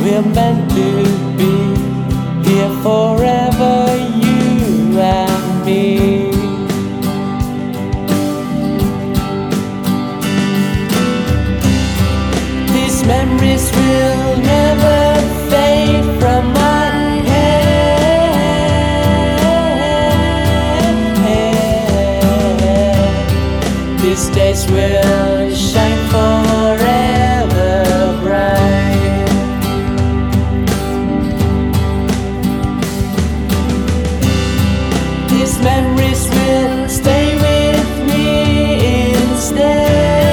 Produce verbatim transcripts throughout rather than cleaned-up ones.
We're meant to be here forever, you and me. These memories will never fade from my head. These days will shine forever bright. These memories will stay with me instead.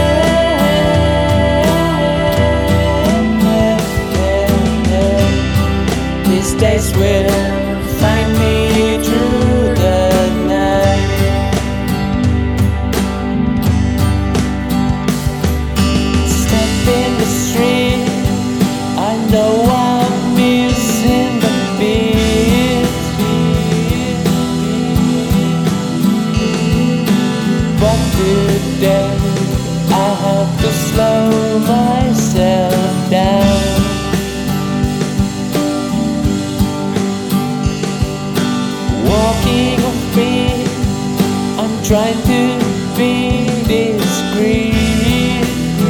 These days will find me through the night. Step in the street, I know I'm missing the beat. But today I have to slow myself down. Walking on feet, I'm trying to be discreet.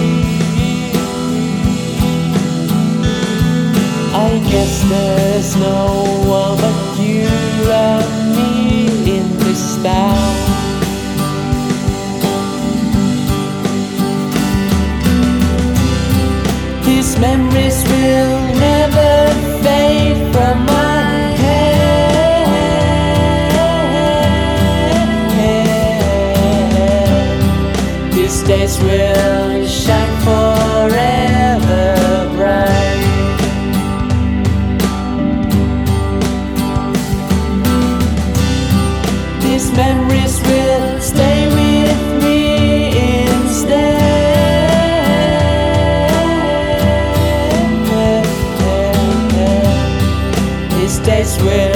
I guess there's no one but you and me in this town. These memories will never fade from my These days will shine forever bright. These memories will stay with me instead. These days will